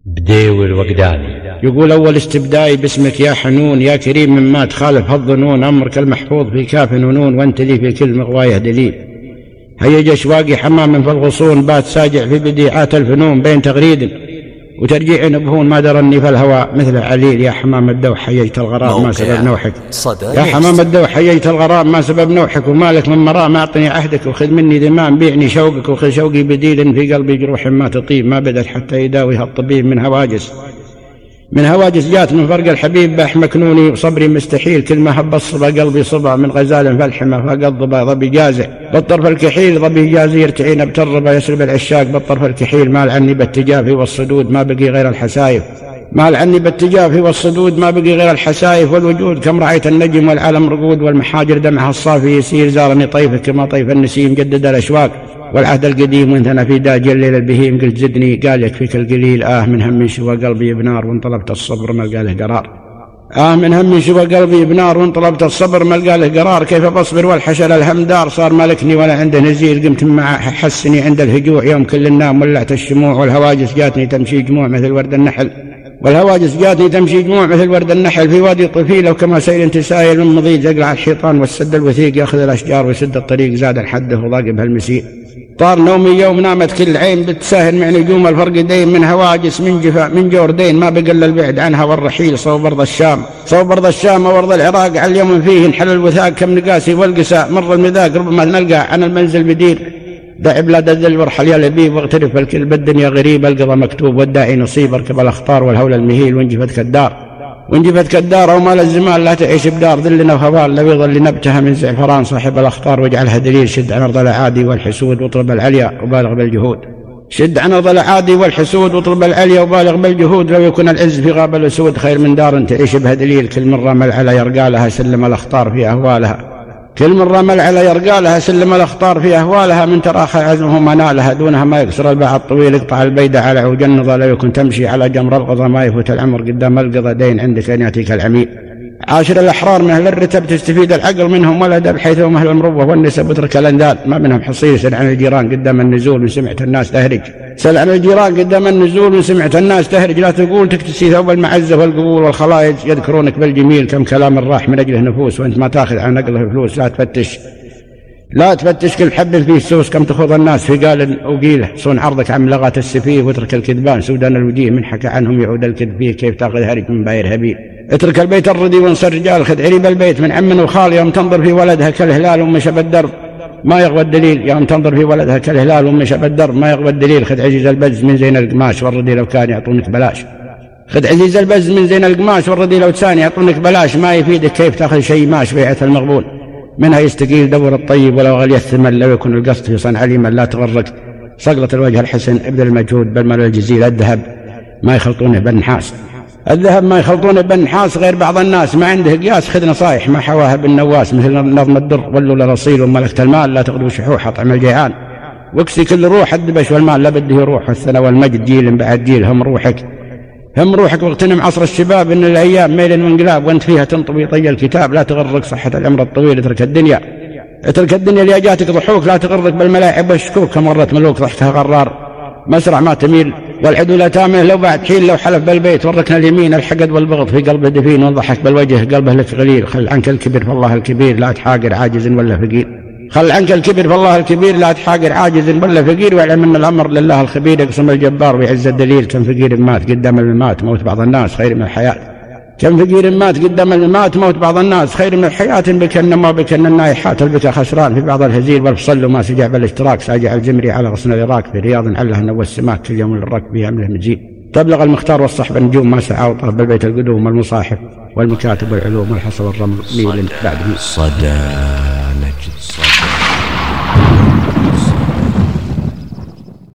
بديوي الوقداني يقول: أول استبدائي باسمك يا حنون يا كريم مما تخالف الظنون، أمرك المحفوظ في كاف ونون وانت لي في كل مغوايه دليل. هيج أشواقي حمام في الغصون، بات ساجع في بديعات الفنون، بين تغريد وترجيع نبهون ما درني في الهواء مثل عليل. يا حمام الدوح حيجت الغرام ما سبب نوحك، يا حمام الدوح حيجت الغرام ما سبب نوحك، ومالك من مرام أعطني عهدك وخذ مني ذمام، بيعني شوقك وخذ شوقي بديل، في قلبي جروح ما تطيب ما بدت حتى يداويها الطبيب. من هواجس جات من فرق الحبيب باح مكنوني، وصبري مستحيل كل ما هب الصبا قلبي صبا، من غزال فالحمى فقضبا ظبي جازع بالطرف الكحيل، ظبي جازي يرتعين بتربا يسرب العشاق بالطرف الكحيل. مال عني بالتجافي والصدود ما بقي غير الحسايف، مال عني بالتجافي والصدود ما بقي غير الحسايف. والوجود كم رعيت النجم والعالم رقود، والمحاجر دمعها الصافي يسير، زارني طيفك كما طيف النسيم جدد الأشواق والعهد القديم، وانت انا في داجي الليل البهيم. قلت زدني قال يكفيك القليل، من هم شوى قلبي بنار وانطلبت الصبر ما لقى له قرار، من هم شوى قلبي بنار وانطلبت الصبر ما لقى له قرار. كيف بصبر والحشر الهم دار، صار ملكني ولا عنده نزير، قمت معه حسني عند الهجوع، يوم كل النام ولعت الشموع. والهواجس جاتني تمشي جموع مثل ورد النحل، والهواجس جاتني تمشي جموع مثل ورد النحل، في وادي طفيله وكما سيل تسايل من مضيج، يقلع الحيطان والسد الوثيق، ياخذ الاشجار ويسد الطريق، زاد الحده وضاق بهالمسير. طار نومي يوم نامت كل عين، بتساهل مع نجوم الفرق دين، من هواجس من جفا من جوردين ما بقل البعد عنها والرحيل، صوب ارض الشام وارض العراق، على اليوم فيه انحل الوثاق كم نقاسي والقساء، مر المذاق ربما نلقى عن المنزل بدير، دع بلاد الذل وارحل يا لبيب، واغترف الكل بالدنيا غريب، القضى مكتوب والداعي نصيب، اركب الاخطار والهول المهيل، وانجفت كالدار او مال الزمان، لا تعيش بدار ذلنا وهوال، لو يظل نبتها من زعفران صاحب الاخطار، واجعلها دليل. شد عن ارض الاعادي والحسود واطلب العليا وبالغ بالجهود، شد عن ارض الاعادي والحسود واطلب العليا وبالغ بالجهود، لو يكون العز في غاب الاسود خير من دار تعيش بها دليل. كل من رمى العلا يرقى لها سلم الاخطار في اهوالها، كل من رمى العلا يرقى لها سلم الاخطار في اهوالها، من تراخى عزمه منالها، دونها ما يكسر الباع الطويل، يقطع البيد على وجنظه، لا يكن تمشي على جمر القضى ما يفوت العمر قدام القضى، دين عندك ان ياتيك العميل. عاشر الاحرار من اهل الرتب تستفيد العقل منهم ولد، بحيث هم اهل المروه والنسب اترك الاندال، ما منهم حصيل. سل عن الجيران قدام النزول من سمعت الناس تهرج، سل عن الجيران قدام النزول من سمعت الناس تهرج، لا تقول تكتسي ثوب المعزه والقبول، والخلايج يذكرونك بالجميل، كم كلام الراح من اجله نفوس، وانت ما تاخذ عن نقله فلوس. لا تفتش كل حب فيه سوس، كم تخوض الناس في قال وقيله، صون عرضك عن لغات السفيه، واترك الكذبان سودان الوجيه، من حكى عنهم يعود الكذب فيه، كيف تاخذ هرج من باير هبيل. اترك البيت الردي وانصر رجال، خذ عريب البيت من عم وخال، يوم تنظر في ولدها كالهلال ومشى بالدرب ما يغوى الدليل، يوم تنظر في ولدها كالهلال ومشى بالدرب ما يغوى الدليل. خذ عزيز البز من زين القماش والردي لو كان يعطونك بلاش، خذ عزيز البز من زين القماش والردي لو كان يعطونك بلاش، ما يفيدك كيف تاخذ شيء ماش بيعة المغبون، منها يستقيل دور الطيب ولو غلي الثمن، لو يكون القصد في صنع عليما لا تغرق. صقلة الوجه الحسن ابذل المجهود بالمال الجزيل، الذهب ما يخلطونه بالنحاس، الذهب ما يخلطونه بالنحاس، غير بعض الناس ما عنده قياس، خذ نصايح ما حواها بالنواس، مثل نظم الدر ولوا لرصيل، وملكت المال لا تغدو شحوح اطعم الجيعان، واكسي كل روح الدبش والمال لا بده يروح، والثنى والمجد جيل بعد جيل، هم روحك واغتنم عصر الشباب، ان الايام ميل وانقلاب، وانت فيها تنطوي طي الكتاب، لا تغرق صحة العمر الطويل، اترك الدنيا اللي جاتك ضحوك، لا تغرق بالملاعب والشكوك، كم مرت ملوك ضحكها غرار مسرع ما تميل، والعدو لا تامنه لو بعد حين، لو حلف بالبيت وركنا اليمين، الحقد والبغض في قلبه دفين، وضحك بالوجه قلبه لك غليل. خل عنك الكبر فالله الكبير لا تحاقر عاجز ولا فقير، خل عنك الكبر فالله الكبير لا تحاقر عاجز ولا فقير، واعلم ان الامر لله الخبير، يقسم الجبار ويعز الدليل. كم فقير مات قدام الممات موت بعض الناس خير من الحياة، كم فقير مات قدام الممات موت بعض الناس خير من الحياة، بكن ما بكن النايحات البكا خسران في بعض الهزيل، والفصل وما سجع بالاشتراك، ساجع الجمري على غصن العراق، في رياض عله نوى السماك، كل يوم الركب به امله مجيد. تبلغ المختار والصحب النجوم ما سعى، وطلب بالبيت القدوم والمصاحف والمكاتب والعلوم والحصى والرمل ميل بعد صدى نجد صدى.